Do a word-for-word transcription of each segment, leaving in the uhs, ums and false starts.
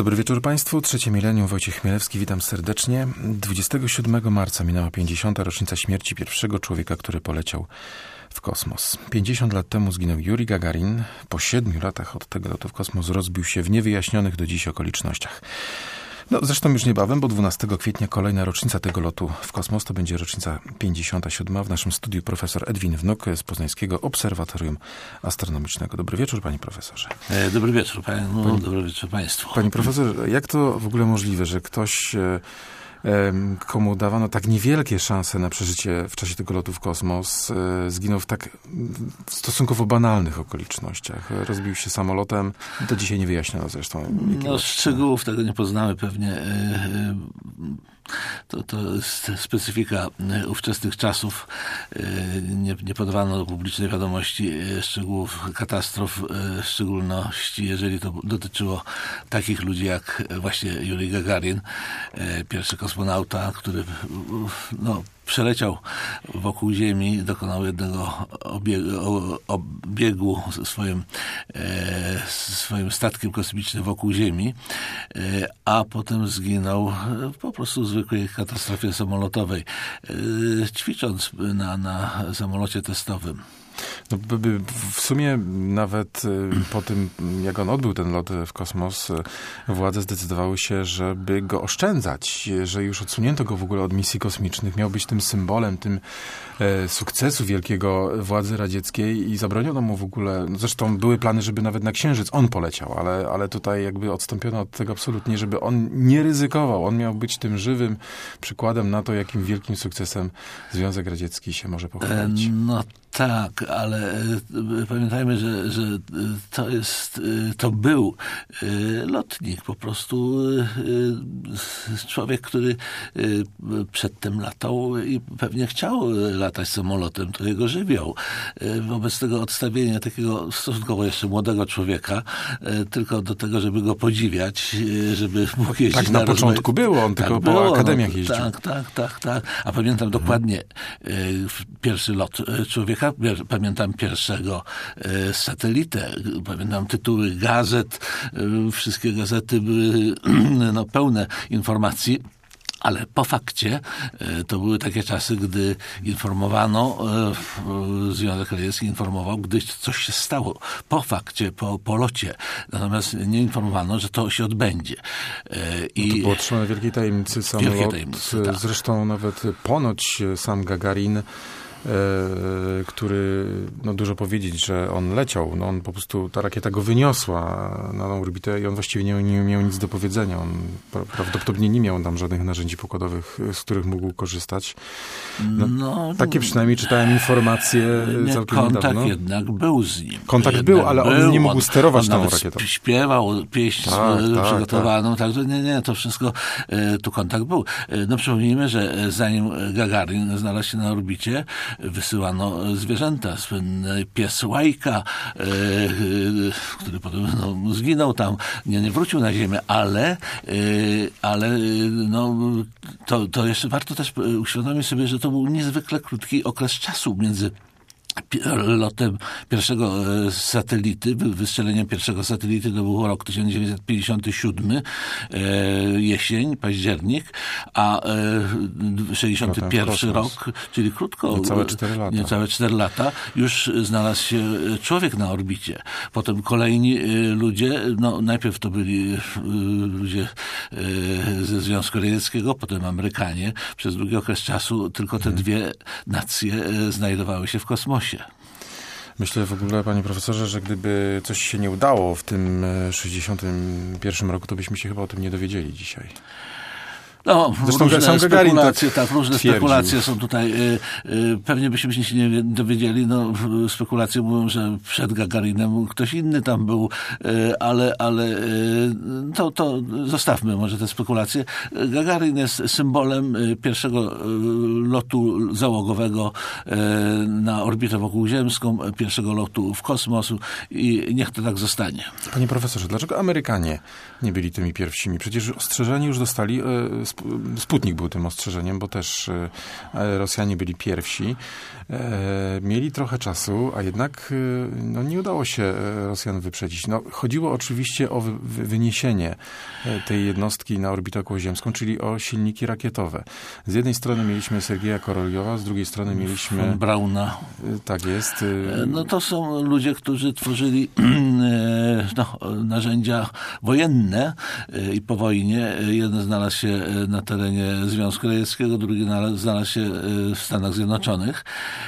Dobry wieczór Państwu. Trzecie milenium, Wojciech Chmielewski, witam serdecznie. dwudziestego siódmego marca minęła pięćdziesiąta rocznica śmierci pierwszego człowieka, który poleciał w kosmos. pięćdziesiąt lat temu zginął Juri Gagarin. Po siedmiu latach od tego lotu w kosmos rozbił się w niewyjaśnionych do dziś okolicznościach. No, zresztą już niebawem, bo dwunastego kwietnia kolejna rocznica tego lotu w kosmos. To będzie rocznica pięćdziesiąta siódma. W naszym studiu profesor Edwin Wnuk z Poznańskiego Obserwatorium Astronomicznego. Dobry wieczór, panie profesorze. Dobry wieczór panu, Pani, dobry wieczór państwu. Panie profesorze, jak to w ogóle możliwe, że ktoś, komu dawano tak niewielkie szanse na przeżycie w czasie tego lotu w kosmos, zginął w tak stosunkowo banalnych okolicznościach. Rozbił się samolotem, do dzisiaj nie wyjaśniono zresztą. No, szczegółów tego nie poznamy pewnie. To, to jest specyfika ówczesnych czasów. Nie, nie podawano do publicznej wiadomości szczegółów katastrof, w szczególności jeżeli to dotyczyło takich ludzi jak właśnie Juri Gagarin, pierwszy kosmonauta, który no, przeleciał wokół Ziemi, dokonał jednego obiegu, obiegu swoim, e, swoim statkiem kosmicznym wokół Ziemi, e, a potem zginął po prostu w zwykłej katastrofie samolotowej, e, ćwicząc na, na samolocie testowym. No, w sumie nawet po tym, jak on odbył ten lot w kosmos, władze zdecydowały się, żeby go oszczędzać, że już odsunięto go w ogóle od misji kosmicznych. Miał być tym symbolem, tym e, sukcesu wielkiego władzy radzieckiej i zabroniono mu w ogóle, no zresztą były plany, żeby nawet na Księżyc on poleciał, ale, ale tutaj jakby odstąpiono od tego absolutnie, żeby on nie ryzykował. On miał być tym żywym przykładem na to, jakim wielkim sukcesem Związek Radziecki się może pochwalić. No tak, ale pamiętajmy, że, że to jest, to był lotnik, po prostu człowiek, który przedtem latał i pewnie chciał latać samolotem, to jego żywioł. Wobec tego odstawienie takiego stosunkowo jeszcze młodego człowieka tylko do tego, żeby go podziwiać, żeby mógł jeździć tak na, na początku było, on tak tylko było, po akademiach no, jeździł. Tak, tak, tak, tak. A pamiętam mhm. dokładnie pierwszy lot człowieka. Pamiętam pierwszego e, satelitę, pamiętam tytuły gazet, e, wszystkie gazety były no, pełne informacji. Ale po fakcie e, to były takie czasy, gdy informowano, e, Związek Radziecki informował, gdy coś się stało. Po fakcie, po, po locie. Natomiast nie informowano, że to się odbędzie. E, i no to było trzymane wielkiej tajemnicy samolot. Wielkiej tajemnicy, tak. Zresztą nawet ponoć sam Gagarin, E, który, no dużo powiedzieć, że on leciał, no on po prostu, ta rakieta go wyniosła na tą orbitę i on właściwie nie, nie miał nic do powiedzenia. On prawdopodobnie nie miał tam żadnych narzędzi pokładowych, z których mógł korzystać. No, no, takie przynajmniej czytałem informacje nie, całkiem kontakt niedawno. jednak był z nim. Kontakt jednak był, ale on był, nie mógł on, sterować on tą rakietą. Śpiewał pieśń tak, tak, przygotowaną, tak. także nie, nie, to wszystko, tu kontakt był. No przypomnijmy, że zanim Gagarin znalazł się na orbicie, wysyłano zwierzęta. Słynny pies Łajka, e, e, który potem no, zginął tam, nie, nie wrócił na Ziemię, ale, e, ale no, to, to jeszcze warto też uświadomić sobie, że to był niezwykle krótki okres czasu między lotem pierwszego satelity, wystrzeleniem pierwszego satelity, to był rok tysiąc dziewięćset pięćdziesiąty siódmy, jesień, październik, a sześćdziesiąty pierwszy rok, czyli krótko, niecałe cztery lata. niecałe cztery lata, już znalazł się człowiek na orbicie. Potem kolejni ludzie, no najpierw to byli ludzie ze Związku Radzieckiego, potem Amerykanie. Przez długi okres czasu tylko te dwie nacje znajdowały się w kosmosie. Myślę w ogóle, panie profesorze, że gdyby coś się nie udało w tym sześćdziesiątym pierwszym roku, to byśmy się chyba o tym nie dowiedzieli dzisiaj. No, Zresztą różne sam Gagarin spekulacje, tak, tak, różne twierdził. spekulacje są tutaj. Y, y, pewnie byśmy się nie dowiedzieli. No, spekulacje mówią, że przed Gagarinem ktoś inny tam był, y, ale, ale y, to, to zostawmy może te spekulacje. Gagarin jest symbolem pierwszego lotu załogowego y, na orbitę wokółziemską, pierwszego lotu w kosmos i niech to tak zostanie. Panie profesorze, dlaczego Amerykanie nie byli tymi pierwszymi? Przecież ostrzeżenie już dostali y, Sputnik był tym ostrzeżeniem, bo też Rosjanie byli pierwsi. Mieli trochę czasu, a jednak no, nie udało się Rosjan wyprzedzić. No, chodziło oczywiście o wy, wyniesienie tej jednostki na orbitę okołoziemską, czyli o silniki rakietowe. Z jednej strony mieliśmy Sergieja Koroljowa, z drugiej strony mieliśmy... Von Brauna. Tak jest. No to są ludzie, którzy tworzyli no, narzędzia wojenne i po wojnie. Jeden znalazł się na terenie Związku Radzieckiego, drugi znalazł się w Stanach Zjednoczonych.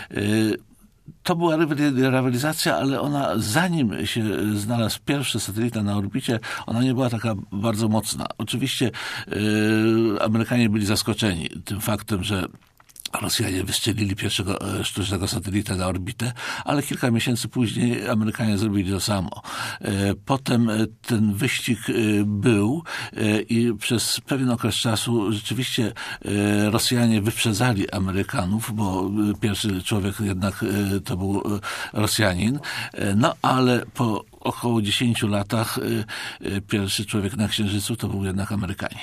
To była rywalizacja, ale ona, zanim się znalazł pierwszy satelita na orbicie, ona nie była taka bardzo mocna. Oczywiście yy, Amerykanie byli zaskoczeni tym faktem, że Rosjanie wystrzelili pierwszego sztucznego satelita na orbitę, ale kilka miesięcy później Amerykanie zrobili to samo. Potem ten wyścig był i przez pewien okres czasu rzeczywiście Rosjanie wyprzedzali Amerykanów, bo pierwszy człowiek jednak to był Rosjanin, no ale po około dziesięciu latach pierwszy człowiek na Księżycu to był jednak Amerykanin.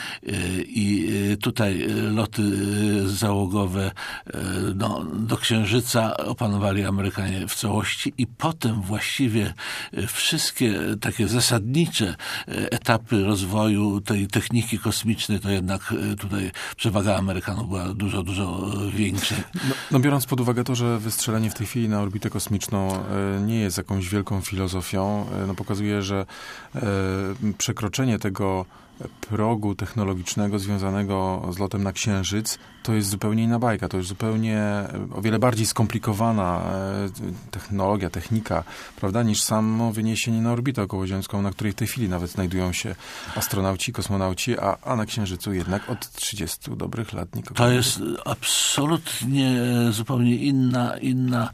I tutaj loty załogowe no, do Księżyca opanowali Amerykanie w całości i potem właściwie wszystkie takie zasadnicze etapy rozwoju tej techniki kosmicznej, to jednak tutaj przewaga Amerykanów była dużo, dużo większa. No, no biorąc pod uwagę to, że wystrzelenie w tej chwili na orbitę kosmiczną nie jest jakąś wielką filozofią, no pokazuje, że e, przekroczenie tego progu technologicznego związanego z lotem na Księżyc to jest zupełnie inna bajka, to jest zupełnie o wiele bardziej skomplikowana technologia, technika, prawda, niż samo wyniesienie na orbitę okołoziemską, na której w tej chwili nawet znajdują się astronauci, kosmonauci, a, a na Księżycu jednak od trzydziestu dobrych lat nikogo. To jest absolutnie zupełnie inna, inna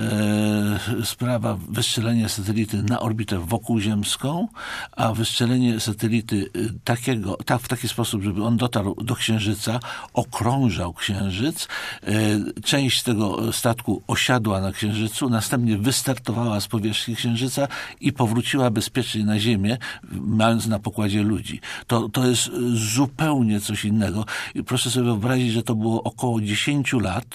e, sprawa, wystrzelenie satelity na orbitę wokółziemską, a wystrzelenie satelity takiego, tak, w taki sposób, żeby on dotarł do Księżyca, okrążał Księżyc. Część tego statku osiadła na Księżycu, następnie wystartowała z powierzchni Księżyca i powróciła bezpiecznie na Ziemię, mając na pokładzie ludzi. To, to jest zupełnie coś innego. I proszę sobie wyobrazić, że to było około dziesięciu lat.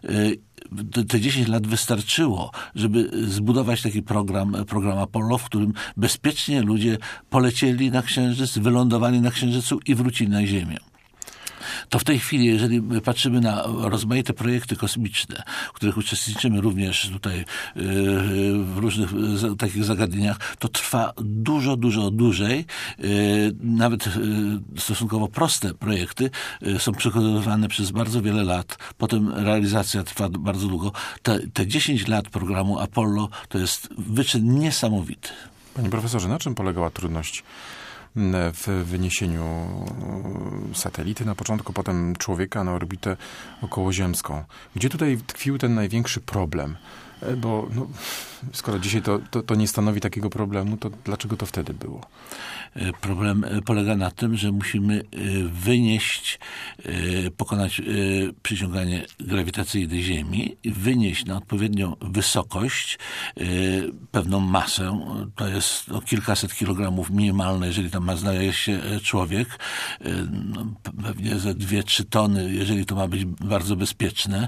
Te dziesięć lat wystarczyło, żeby zbudować taki program, program Apollo, w którym bezpiecznie ludzie polecieli na Księżyc, wylądowali na Księżycu i wrócili na Ziemię. To w tej chwili, jeżeli patrzymy na rozmaite projekty kosmiczne, w których uczestniczymy również tutaj w różnych takich zagadnieniach, to trwa dużo, dużo dłużej. Nawet stosunkowo proste projekty są przygotowywane przez bardzo wiele lat. Potem realizacja trwa bardzo długo. Te, te dziesięć lat programu Apollo to jest wyczyn niesamowity. Panie profesorze, na czym polegała trudność w wyniesieniu satelity na początku, potem człowieka na orbitę okołoziemską? Gdzie tutaj tkwił ten największy problem? Bo no, skoro dzisiaj to, to, to nie stanowi takiego problemu, to dlaczego to wtedy było? Problem polega na tym, że musimy wynieść, pokonać przyciąganie grawitacyjne Ziemi, wynieść na odpowiednią wysokość pewną masę. To jest no, kilkaset kilogramów minimalne, jeżeli tam ma znajduje się człowiek. No, pewnie ze dwie, trzy tony, jeżeli to ma być bardzo bezpieczne.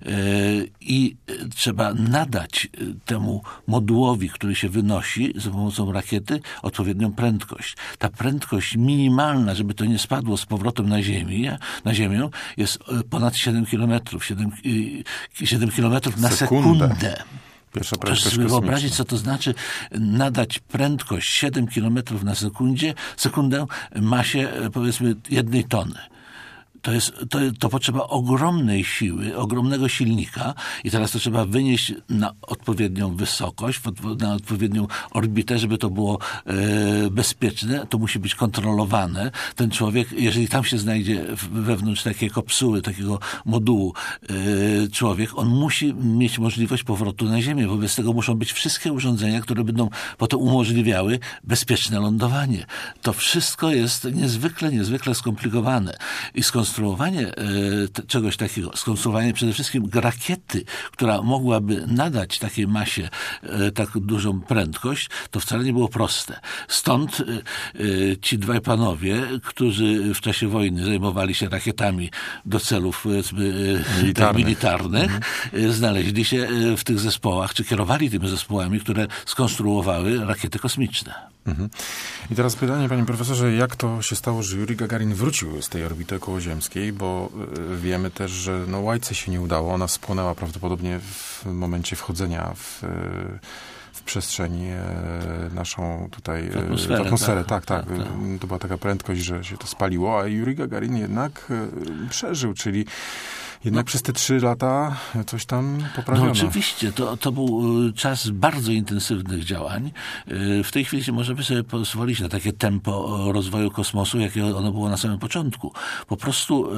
I trzeba nadać temu modułowi, który się wynosi za pomocą rakiety, odpowiednią prędkość. Ta prędkość minimalna, żeby to nie spadło z powrotem na ziemię, na ziemię, jest ponad siedem kilometrów. siedem kilometrów na sekundę. sekundę. Pierwsza prędkość Proszę sobie wyobrazić, co to znaczy nadać prędkość siedem kilometrów na sekundzie, sekundę masie, powiedzmy, jednej tony. To, jest, to, to potrzeba ogromnej siły, ogromnego silnika i teraz to trzeba wynieść na odpowiednią wysokość, na odpowiednią orbitę, żeby to było e, bezpieczne. To musi być kontrolowane. Ten człowiek, jeżeli tam się znajdzie wewnątrz takiej kopsuły, takiego modułu e, człowiek, on musi mieć możliwość powrotu na Ziemię. Wobec tego muszą być wszystkie urządzenia, które będą potem umożliwiały bezpieczne lądowanie. To wszystko jest niezwykle, niezwykle skomplikowane i skąd skonstruowanie te, czegoś takiego, skonstruowanie przede wszystkim rakiety, która mogłaby nadać takiej masie e, tak dużą prędkość, to wcale nie było proste. Stąd e, ci dwaj panowie, którzy w czasie wojny zajmowali się rakietami do celów powiedzmy militarnych, militarnych mhm. znaleźli się w tych zespołach, czy kierowali tymi zespołami, które skonstruowały rakiety kosmiczne. Mhm. I teraz pytanie, panie profesorze, jak to się stało, że Jurij Gagarin wrócił z tej orbity okołoziemskiej, bo wiemy też, że no Łajce się nie udało, ona spłonęła prawdopodobnie w momencie wchodzenia w, w przestrzeń naszą tutaj, w atmosferę, w atmosferę tak, tak, tak, tak. To była taka prędkość, że się to spaliło, a Jurij Gagarin jednak przeżył, czyli jednak no, przez te trzy lata coś tam poprawiono. No oczywiście, to, to był czas bardzo intensywnych działań. W tej chwili możemy sobie pozwolić na takie tempo rozwoju kosmosu, jakie ono było na samym początku. Po prostu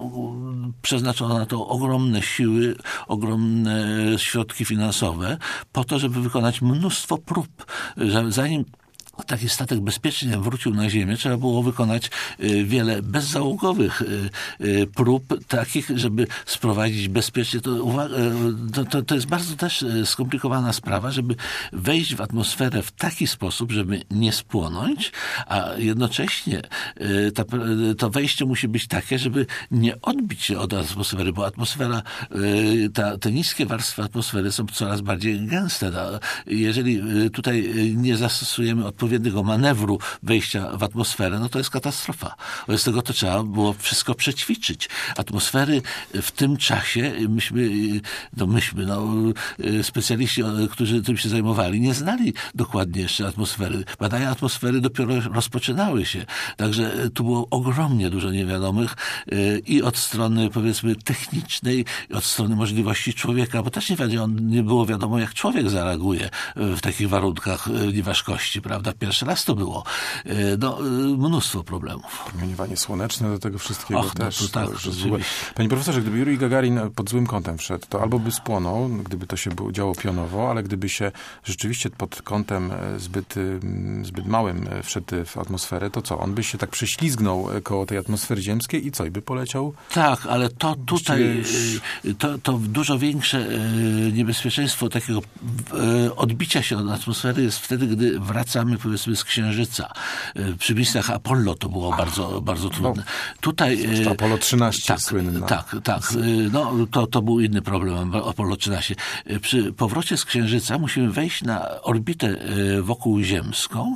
y, przeznaczono na to ogromne siły, ogromne środki finansowe po to, żeby wykonać mnóstwo prób. Zanim taki statek bezpiecznie wrócił na Ziemię, trzeba było wykonać wiele bezzałogowych prób takich, żeby sprowadzić bezpiecznie. To, to, to jest bardzo też skomplikowana sprawa, żeby wejść w atmosferę w taki sposób, żeby nie spłonąć, a jednocześnie ta, to wejście musi być takie, żeby nie odbić się od atmosfery, bo atmosfera, ta, te niskie warstwy atmosfery są coraz bardziej gęste. Jeżeli tutaj nie zastosujemy odpowiednio odpowiedniego manewru wejścia w atmosferę, no to jest katastrofa. Wobec tego to trzeba było wszystko przećwiczyć. Atmosfery w tym czasie, myśmy, no myśmy, no, specjaliści, którzy tym się zajmowali, nie znali dokładnie jeszcze atmosfery. Badania atmosfery dopiero rozpoczynały się. Także tu było ogromnie dużo niewiadomych i od strony, powiedzmy, technicznej, i od strony możliwości człowieka, bo też nie, wiadomo, nie było wiadomo, jak człowiek zareaguje w takich warunkach nieważkości, prawda? Pierwszy raz to było. No, mnóstwo problemów. Promieniowanie słoneczne do tego wszystkiego Och, też. No to tak, to Panie profesorze, gdyby Jurij Gagarin pod złym kątem wszedł, to albo by spłonął, gdyby to się działo pionowo, ale gdyby się rzeczywiście pod kątem zbyt, zbyt małym wszedł w atmosferę, to co? On by się tak prześlizgnął koło tej atmosfery ziemskiej i co? I by poleciał? Tak, ale to tutaj to, to dużo większe niebezpieczeństwo takiego odbicia się od atmosfery jest wtedy, gdy wracamy, powiedzmy, z Księżyca. Przy misjach Apollo to było bardzo, bardzo trudne. No, tutaj Apollo trzynaście tak, słynna. Tak, tak. No, to, to był inny problem, Apollo trzynaście. Przy powrocie z Księżyca musimy wejść na orbitę wokółziemską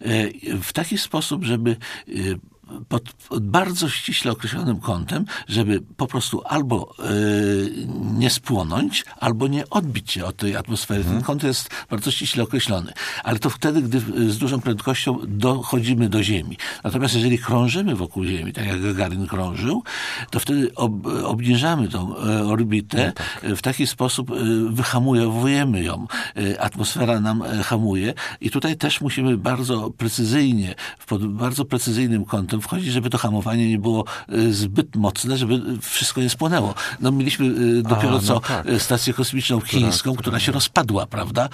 w taki sposób, żeby pod, pod bardzo ściśle określonym kątem, żeby po prostu albo y, nie spłonąć, albo nie odbić się od tej atmosfery. Mhm. Ten kąt jest bardzo ściśle określony. Ale to wtedy, gdy z dużą prędkością dochodzimy do Ziemi. Natomiast jeżeli krążymy wokół Ziemi, tak jak Gagarin krążył, to wtedy ob, obniżamy tą e, orbitę, no tak. W taki sposób e, wyhamujemy ją. E, atmosfera nam e, hamuje i tutaj też musimy bardzo precyzyjnie, pod bardzo precyzyjnym kątem wchodzić, żeby to hamowanie nie było zbyt mocne, żeby wszystko nie spłonęło. No mieliśmy dopiero A, no co tak. stację kosmiczną chińską, która, która się rozpadła, prawda?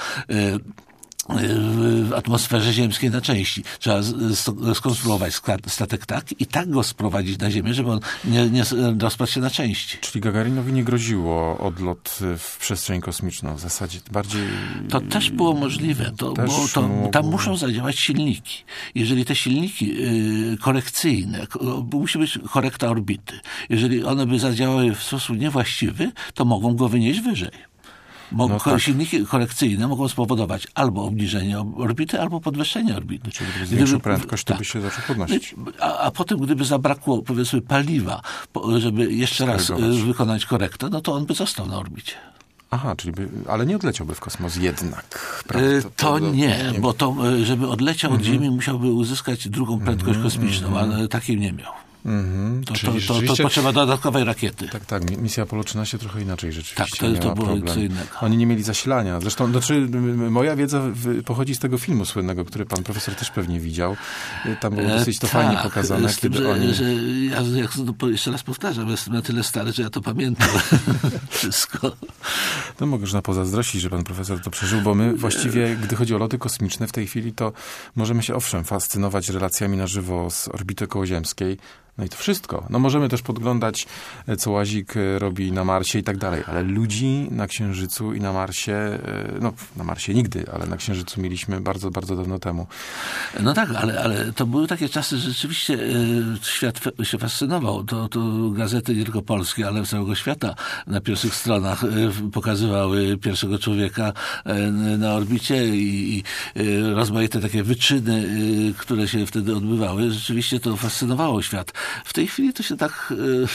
W atmosferze ziemskiej na części. Trzeba skonstruować statek tak i tak go sprowadzić na Ziemię, żeby on nie, nie rozpadł się na części. Czyli Gagarinowi nie groziło odlot w przestrzeń kosmiczną w zasadzie bardziej... To też było możliwe, to, bo to, mogło... tam muszą zadziałać silniki. Jeżeli te silniki y, korekcyjne, musi być korekta orbity. Jeżeli one by zadziałały w sposób niewłaściwy, to mogą go wynieść wyżej. Mo- no tak. Silniki korekcyjne mogą spowodować albo obniżenie orbity, albo podwyższenie orbity. Czyli gdyby zwiększył prędkość, to tak. by się zaczął podnosić. A, a potem, gdyby zabrakło, powiedzmy, paliwa, żeby jeszcze raz wykonać korektę, no to on by został na orbicie. Aha, czyli by, ale nie odleciałby w kosmos jednak. Prawda? To, to nie, nie, bo to, żeby odleciał mhm. od Ziemi, musiałby uzyskać drugą prędkość mhm. kosmiczną, mhm. ale takiej nie miał. Mm-hmm. To, to, to, to, to potrzeba dodatkowej rakiety. Tak, tak. Misja Apollo trzynaście trochę inaczej rzeczywiście. Tak, to, to było problem. Co innego. Oni nie mieli zasilania. Zresztą, znaczy, moja wiedza pochodzi z tego filmu słynnego, który pan profesor też pewnie widział. Tam było dosyć to e, fajnie tak, pokazane, tym, kiedy że, oni... Że ja jak to jeszcze raz powtarzam, jestem na tyle stary, że ja to pamiętam wszystko. No mogę już na pozazdrościć, że pan profesor to przeżył, bo my właściwie, gdy chodzi o loty kosmiczne w tej chwili, to możemy się owszem fascynować relacjami na żywo z orbity kołoziemskiej. No i to wszystko. No możemy też podglądać, co Łazik robi na Marsie i tak dalej, ale ludzi na Księżycu i na Marsie, no na Marsie nigdy, ale na Księżycu mieliśmy bardzo, bardzo dawno temu. No tak, ale, ale to były takie czasy, że rzeczywiście świat się fascynował. To, to gazety nie tylko polskie, ale całego świata na pierwszych stronach pokazywały pierwszego człowieka na orbicie i, i rozmaite takie wyczyny, które się wtedy odbywały. Rzeczywiście to fascynowało świat. W tej chwili to się tak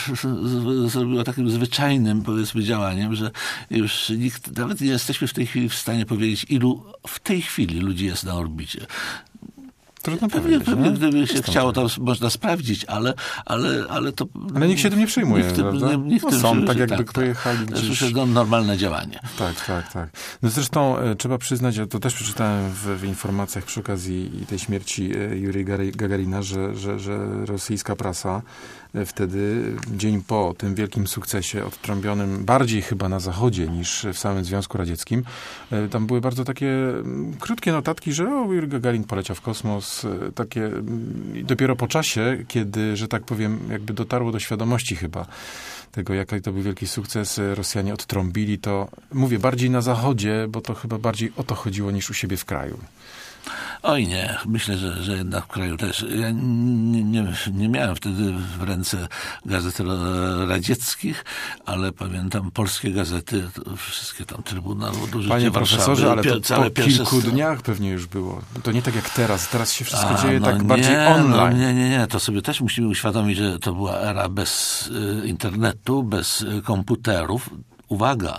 e, zrobiło takim zwyczajnym, powiedzmy, działaniem, że już nikt, nawet nie jesteśmy w tej chwili w stanie powiedzieć, ilu w tej chwili ludzi jest na orbicie. Trudno pewnie, powiedzieć, pewnie no? Gdyby się chciało, to można sprawdzić, ale, ale, ale to... Ale nikt się tym nie przejmuje, nikt tym, prawda? Nikt no tym są, się, tak jakby tak, pojechali tak. gdzieś... To jest normalne działanie. Tak, tak, tak. No zresztą e, trzeba przyznać, ja to też przeczytałem w, w informacjach przy okazji tej śmierci e, Jurija Gagarina, że, że, że rosyjska prasa e, wtedy, dzień po tym wielkim sukcesie odtrąbionym bardziej chyba na Zachodzie niż w samym Związku Radzieckim, e, tam były bardzo takie m, krótkie notatki, że o, Jurij Gagarin poleciał w kosmos, e, takie i dopiero po czasie, kiedy, że tak powiem, jakby dotarło do świadomości chyba tego, jaki to był wielki sukces, Rosjanie odtrąbili to, mówię, bardziej na Zachodzie, bo to chyba bardziej o to chodziło niż u siebie w kraju. Oj nie, myślę, że, że jednak w kraju też. Ja nie, nie, nie miałem wtedy w ręce gazet radzieckich, ale pamiętam polskie gazety, wszystkie tam Trybunał, Dużycie Panie Warszawy, profesorze, ale to całe po kilku strony. dniach pewnie już było. To nie tak jak teraz. Teraz się wszystko A, dzieje no tak nie, bardziej online. No nie, nie, nie. To sobie też musimy uświadomić, że to była era bez y, internetu, bez y, komputerów. Uwaga!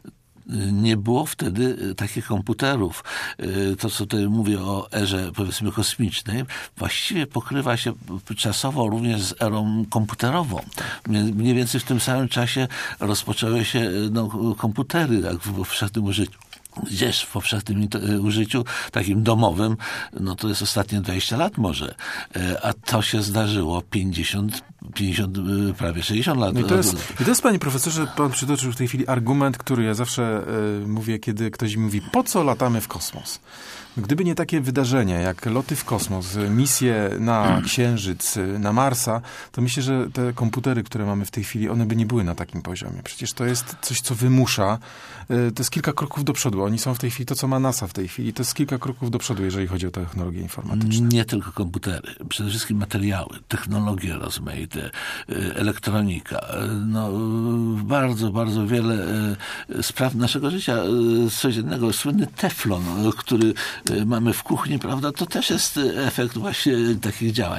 Nie było wtedy takich komputerów. To, co tutaj mówię o erze, powiedzmy, kosmicznej, właściwie pokrywa się czasowo również z erą komputerową. Mniej więcej w tym samym czasie rozpoczęły się no, komputery tak, w powszechnym użyciu. Gdzieś w powszechnym użyciu, takim domowym, no to jest ostatnie dwadzieścia lat może. A to się zdarzyło pięćdziesiąt, pięćdziesiąt, prawie sześćdziesiąt lat. No i, to jest, I to jest, panie profesorze, pan przytoczył w tej chwili argument, który ja zawsze y, mówię, kiedy ktoś mi mówi, po co latamy w kosmos? Gdyby nie takie wydarzenia, jak loty w kosmos, misje na Księżyc, na Marsa, to myślę, że te komputery, które mamy w tej chwili, one by nie były na takim poziomie. Przecież to jest coś, co wymusza. To jest kilka kroków do przodu. Oni są w tej chwili, to co ma NASA w tej chwili, to jest kilka kroków do przodu, jeżeli chodzi o technologie informatyczne. Nie tylko komputery. Przede wszystkim materiały, technologie rozmaite, elektronika. No, bardzo, bardzo wiele spraw naszego życia codziennego. Słynny teflon, który mamy w kuchni, prawda, to też jest efekt właśnie takich działań.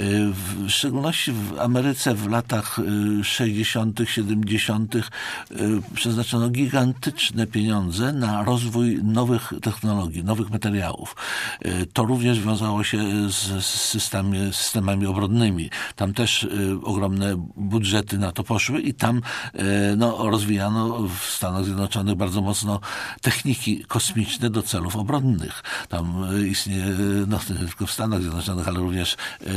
W szczególności w Ameryce w latach sześćdziesiątych, siedemdziesiątych przeznaczono gigantyczne pieniądze na rozwój nowych technologii, nowych materiałów. To również wiązało się z systemami, systemami obronnymi. Tam też ogromne budżety na to poszły i tam no, rozwijano w Stanach Zjednoczonych bardzo mocno techniki kosmiczne do celów obronnych. Tam istnieje, no nie tylko w Stanach Zjednoczonych, ale również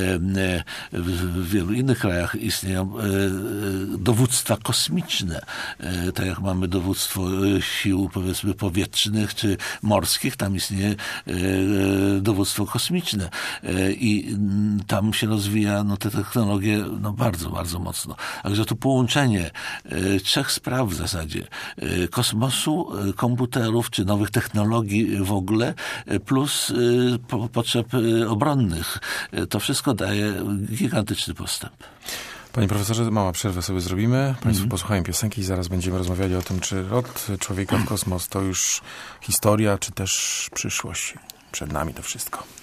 w wielu innych krajach istnieją dowództwa kosmiczne. Tak jak mamy dowództwo sił, powiedzmy, powietrznych czy morskich, tam istnieje dowództwo kosmiczne. I tam się rozwija no, te technologie no, bardzo, bardzo mocno. Także to połączenie trzech spraw w zasadzie. Kosmosu, komputerów czy nowych technologii w ogóle, plus y, po, potrzeb y, obronnych. To wszystko daje gigantyczny postęp. Panie profesorze, mała przerwę sobie zrobimy. Państwo mm-hmm. posłuchają piosenki i zaraz będziemy rozmawiali o tym, czy lot człowieka w kosmos to już historia, czy też przyszłość. Przed nami to wszystko.